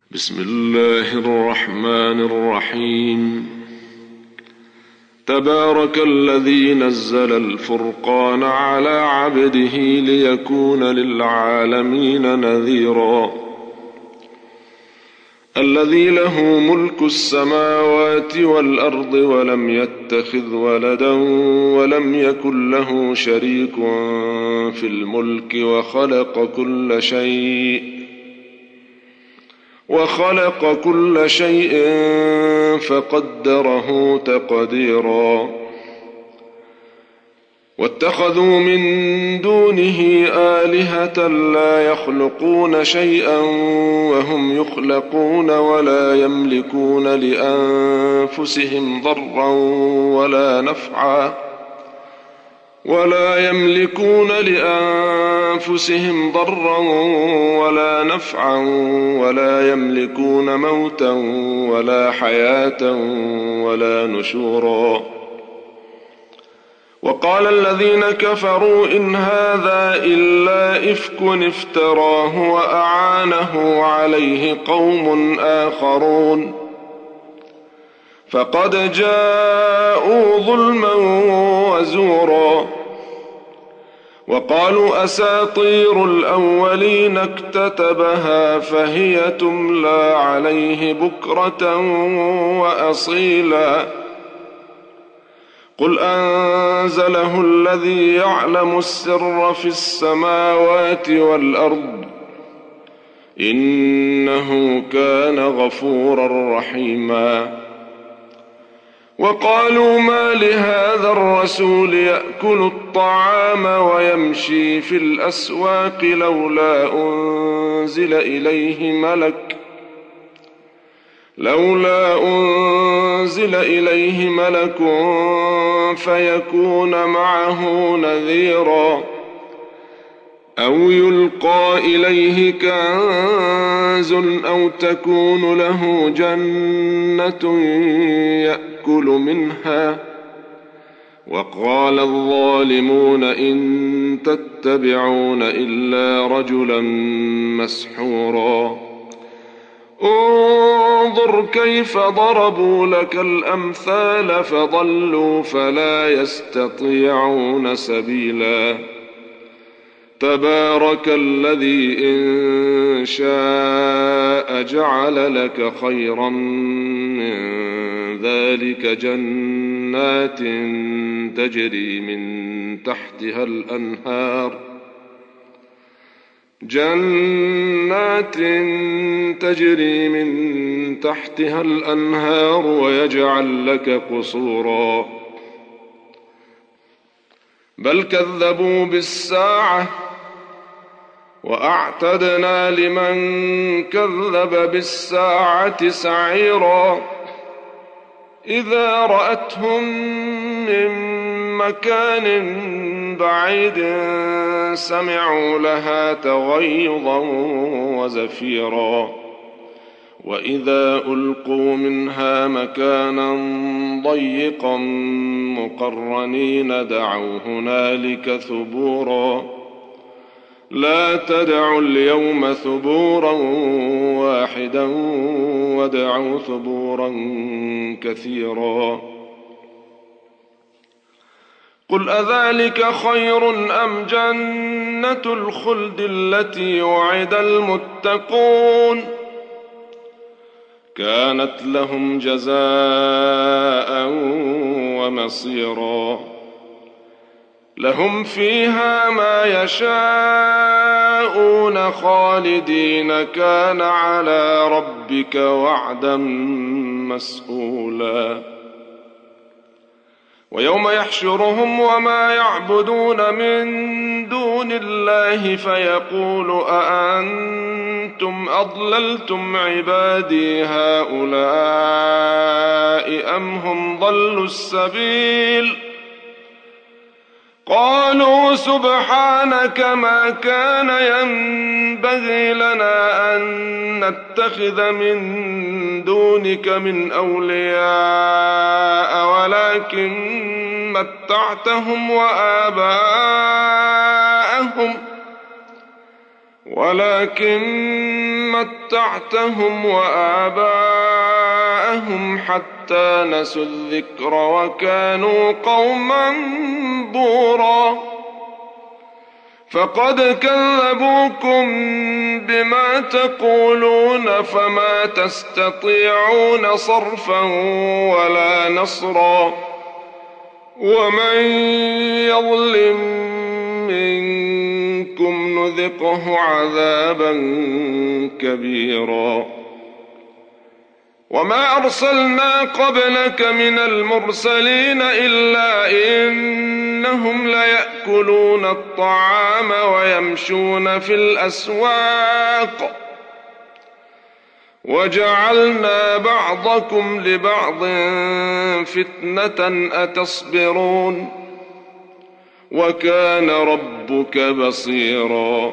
بسم الله الرحمن الرحيم. تبارك الذي نزل الفرقان على عبده ليكون للعالمين نذيرا. الذي له ملك السماوات والأرض ولم يتخذ ولدا ولم يكن له شريك في الملك وخلق كل شيء فقدره تقديرا. واتخذوا من دونه آلهة لا يخلقون شيئا وهم يخلقون ولا يملكون لأنفسهم ضرا ولا نفعا ولا يملكون موتا ولا حياة ولا نشورا. وقال الذين كفروا إن هذا إلا إفك افتراه وأعانه عليه قوم آخرون فقد جاءوا ظلما وزورا. وقالوا أساطير الأولين اكتتبها فهي تملى عليه بكرة وأصيلا. قل أنزله الذي يعلم السر في السماوات والأرض إنه كان غفورا رحيما. وقالوا ما لهذا الرسول يأكل الطعام ويمشي في الأسواق لولا أنزل إليه ملك فيكون معه نذيرا أو يلقى إليه كنز أو تكون له جنة يأكل منها. وقال الظالمون إن تتبعون إلا رجلا مسحورا. انظر كيف ضربوا لك الأمثال فضلوا فلا يستطيعون سبيلا. تبارك الذي إن شاء جعل لك خيرا من ذلك جنات تجري من تحتها الأنهار ويجعل لك قصورا. بل كذبوا بالساعة وأعتدنا لمن كذب بالساعة سعيرا. إذا رأتهم من مكان بعيد سمعوا لها تغيظا وزفيرا. وإذا ألقوا منها مكانا ضيقا مقرنين دعوا هنالك ثبورا. لا تدعوا اليوم ثبورا واحدا ودعوا ثبورا كثيرا. قل أذلك خير أم جنة الخلد التي وعد المتقون كانت لهم جزاء ومصيرا. لهم فيها ما يشاءون خالدين كان على ربك وعدا مسئولا. ويوم يحشرهم وما يعبدون من دون الله فيقول أأنتم أضللتم عبادي هؤلاء أم هم ضلوا السبيل. قالوا سبحانك ما كان ينبغي لنا أن نتخذ من دونك من أولياء ولكن متعتهم ولكن متعتهم وآباءهم حتى نسوا الذكر وكانوا قوما بورا. فقد كذبوكم بما تقولون فما تستطيعون صرفا ولا نصرا. ومن يظلم منكم نذقه عذابا كبيرا. وما أرسلنا قبلك من المرسلين إلا إنهم ليأكلون الطعام ويمشون في الأسواق وجعلنا بعضكم لبعض فتنة أتصبرون وكان ربك بصيرا.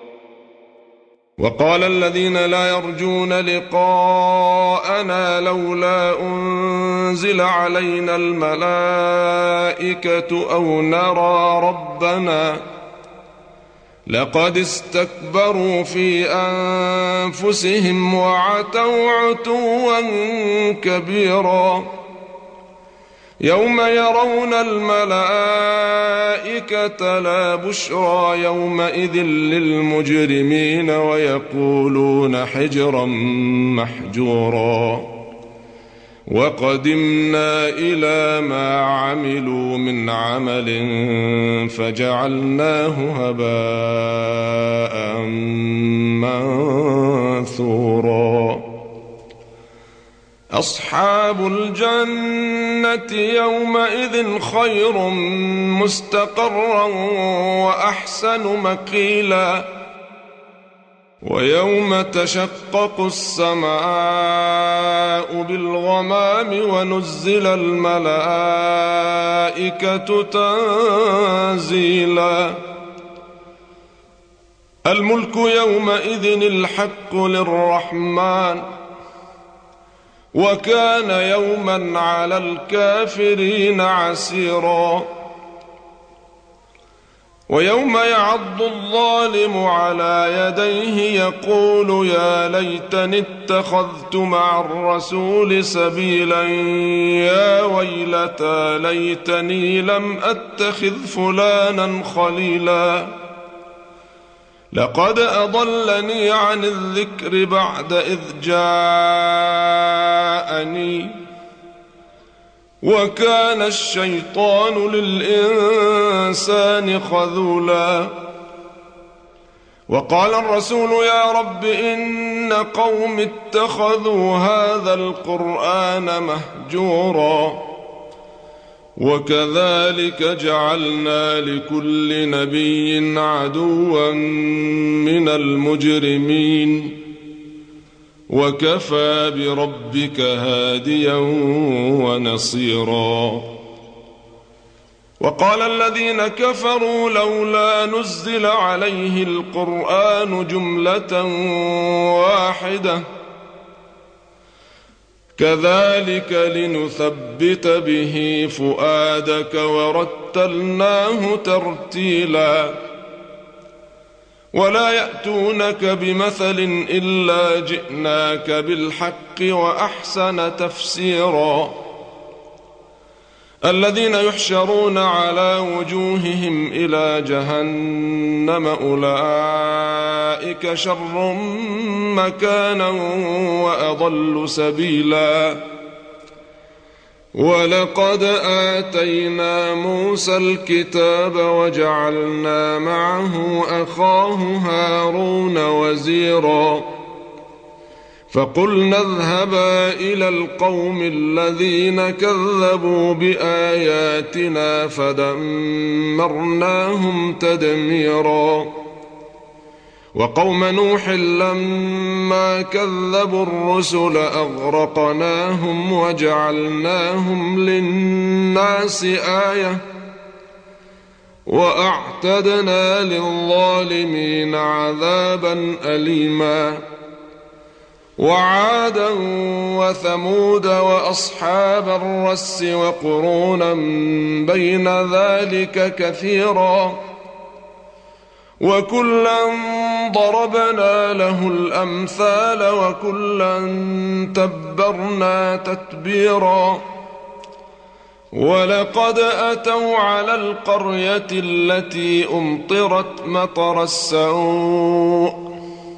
وقال الذين لا يرجون لقاءنا لولا أنزل علينا الملائكة أو نرى ربنا لقد استكبروا في أنفسهم وعتوا عتوا كبيرا. يوم يرون الملائكة لا بشرى يومئذ للمجرمين ويقولون حجرا محجورا. وقدمنا إلى ما عملوا من عمل فجعلناه هباء منثورا. أصحاب الجنة يومئذ خير مستقرا وأحسن مقيلا. ويوم تشقق السماء بالغمام ونزل الملائكة تنزيلا. الملك يومئذ الحق للرحمن وكان يوما على الكافرين عسيرا. ويوم يعض الظالم على يديه يقول يا ليتني اتخذت مع الرسول سبيلا يا ويلتى ليتني لم أتخذ فلانا خليلا لقد أضلني عن الذكر بعد إذ جاءني وكان الشيطان للإنسان خذولا. وقال الرسول يا رب إن قوم اتخذوا هذا القرآن مهجورا. وكذلك جعلنا لكل نبي عدوا من المجرمين وكفى بربك هاديا ونصيرا. وقال الذين كفروا لولا نزل عليه القرآن جملة واحدة كذلك لنثبت به فؤادك ورتلناه ترتيلا. ولا يأتونك بمثل إلا جئناك بالحق وأحسن تفسيرا. الذين يحشرون على وجوههم إلى جهنم أولئك شر مكانا وأضل سبيلا. ولقد آتينا موسى الكتاب وجعلنا معه أخاه هارون وزيرا. فقلنا اذهبا إلى القوم الذين كذبوا بآياتنا فدمرناهم تدميرا. وقوم نوح لما كذبوا الرسل أغرقناهم وجعلناهم للناس آية وأعتدنا للظالمين عذابا أليما. وعادا وثمود وأصحاب الرس وقرونا بين ذلك كثيرا وكلا ضربنا له الأمثال وكلا تبرنا تتبيرا ولقد أتوا على القرية التي أمطرت مطر السوء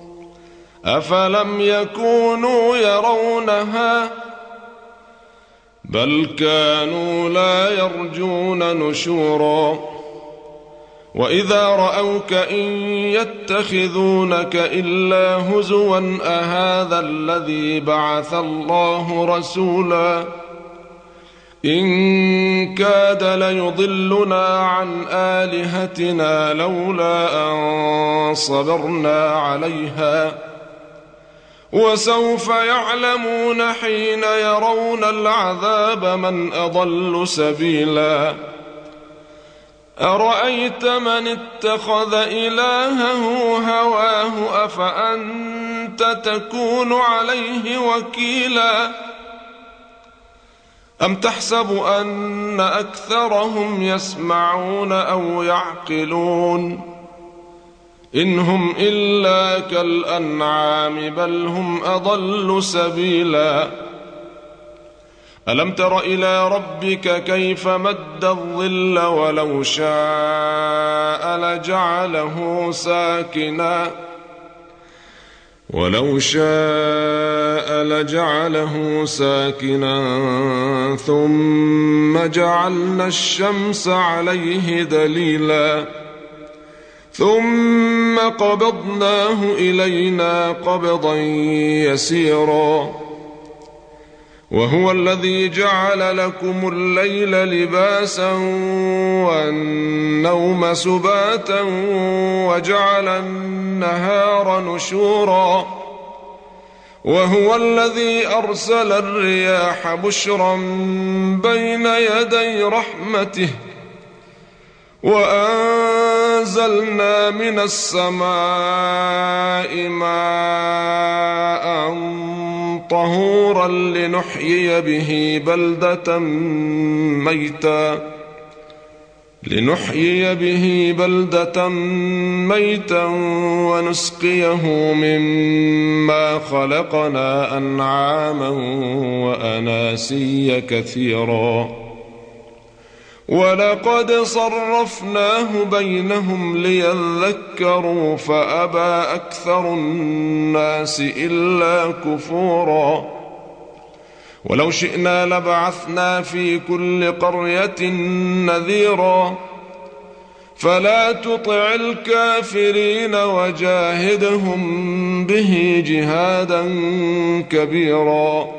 أفلم يكونوا يرونها بل كانوا لا يرجون نشورا وإذا رأوك إن يتخذونك إلا هزوا أهذا الذي بعث الله رسولا إن كاد ليضلنا عن آلهتنا لولا أن صبرنا عليها وسوف يعلمون حين يرون العذاب من أضل سبيلا أرأيت من اتخذ إلهه هواه أفأنت تكون عليه وكيلا أم تحسب أن أكثرهم يسمعون أو يعقلون إن هم إلا كالأنعام بل هم أضل سبيلا ألم تر إلى ربك كيف مد الظل ولو شاء لجعله ساكنا ثم جعلنا الشمس عليه دليلا ثم قبضناه إلينا قبضا يسيرا وهو الذي جعل لكم الليل لباسا والنوم سباتا وجعل النهار نشورا وهو الذي أرسل الرياح بشرا بين يدي رحمته وأنزلنا من السماء ماء طهورا لنحيي به بلدة ميتا ونسقيه مما خلقنا أنعاما وأناسيا كثيرا ولقد صرفناه بينهم ليذكروا فأبى أكثر الناس إلا كفورا ولو شئنا لبعثنا في كل قرية نذيرا فلا تطع الكافرين وجاهدهم به جهادا كبيرا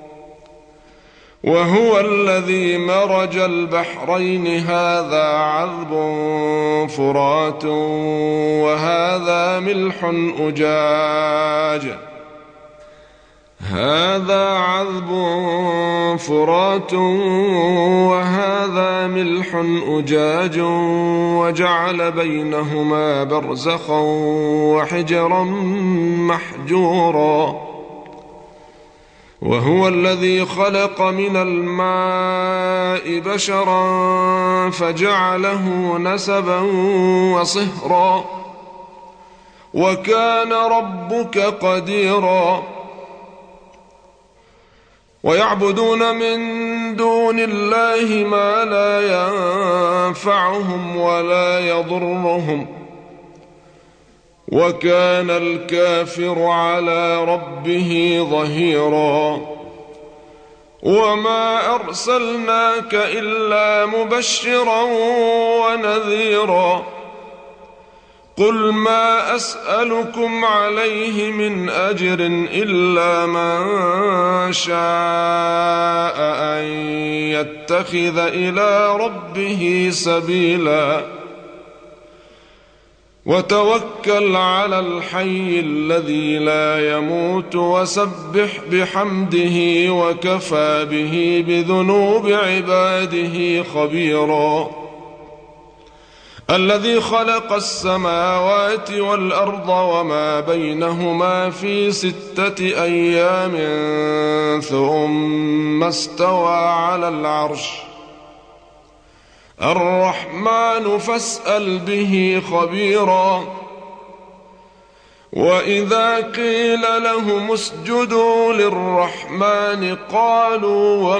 وهو الذي مرج البحرين هذا عذب فرات وهذا ملح أجاج وجعل بينهما برزخا وحجرا محجورا وهو الذي خلق من الماء بشرا فجعله نسبا وصهرا وكان ربك قديرا ويعبدون من دون الله ما لا ينفعهم ولا يضرهم وكان الكافر على ربه ظهيرا وما أرسلناك إلا مبشرا ونذيرا قل ما أسألكم عليه من أجر إلا من شاء أن يتخذ إلى ربه سبيلا وتوكل على الحي الذي لا يموت وسبح بحمده وكفى به بذنوب عباده خبيرا الذي خلق السماوات والأرض وما بينهما في 6 أيام ثم استوى على العرش الرحمن فاسأل به خبيرا وإذا قيل لهم اسجدوا للرحمن قالوا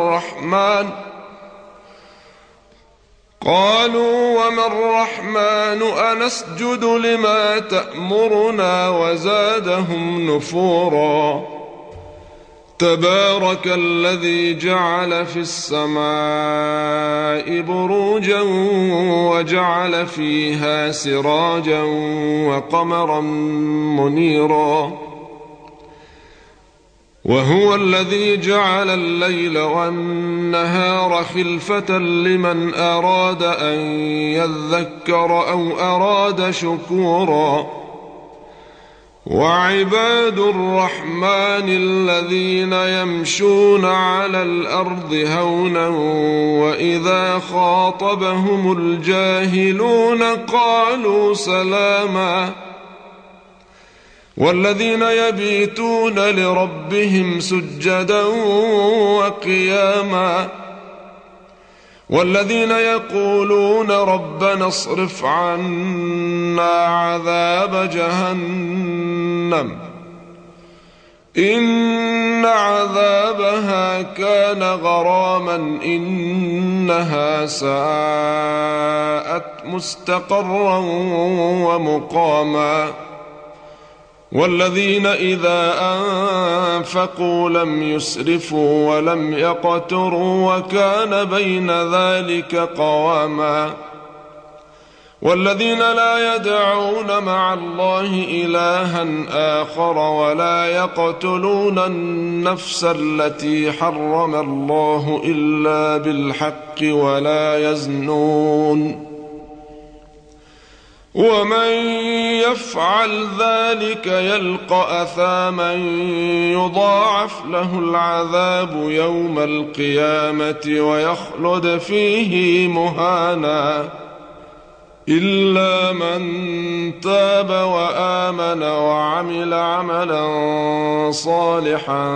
وما الرحمن أنسجد لما تأمرنا وزادهم نفورا تبارك الذي جعل في السماء بروجا وجعل فيها سراجا وقمرا منيرا وهو الذي جعل الليل والنهار خلفة لمن أراد أن يذكر أو أراد شكورا وعباد الرحمن الذين يمشون على الأرض هونا وإذا خاطبهم الجاهلون قالوا سلاما والذين يبيتون لربهم سجدا وقياما والذين يقولون ربنا اصرف عنا عذاب جهنم إن عذابها كان غراما إنها ساءت مستقرا ومقاما والذين إذا أنفقوا لم يسرفوا ولم يقتروا وكان بين ذلك قواما والذين لا يدعون مع الله إلها آخر ولا يقتلون النفس التي حرم الله إلا بالحق ولا يزنون ومن يفعل ذلك يلقى أثاما يضاعف له العذاب يوم القيامة ويخلد فيه مهانا إلا من تاب وآمن وعمل عملا صالحا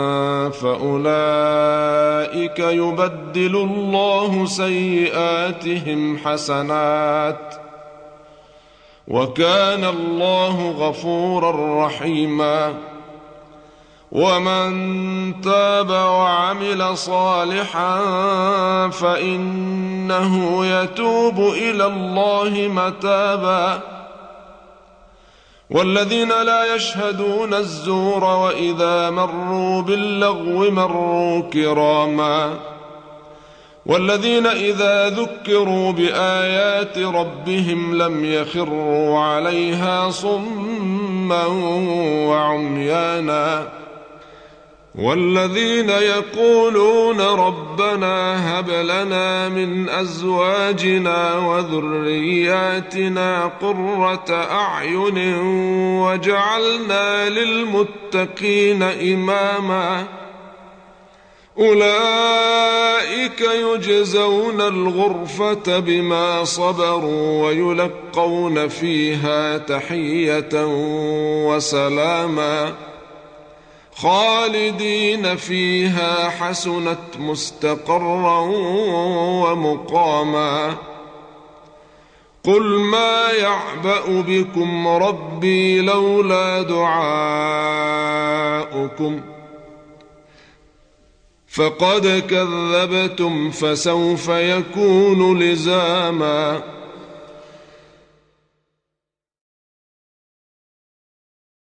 فأولئك يبدل الله سيئاتهم حسنات وكان الله غفورا رحيما ومن تاب وعمل صالحا فإنه يتوب إلى الله متابا والذين لا يشهدون الزور وإذا مروا باللغو مروا كراما والذين إذا ذكروا بآيات ربهم لم يخروا عليها صما وعميانا والذين يقولون ربنا هب لنا من أزواجنا وذرياتنا قرة أعين وجعلنا للمتقين إماما أولئك يجزون الغرفة بما صبروا ويلقون فيها تحية وسلاما خالدين فيها حسنت مستقرا ومقاما قل ما يعبأ بكم ربي لولا دعاؤكم فقد كذبتم فسوف يكون لزاما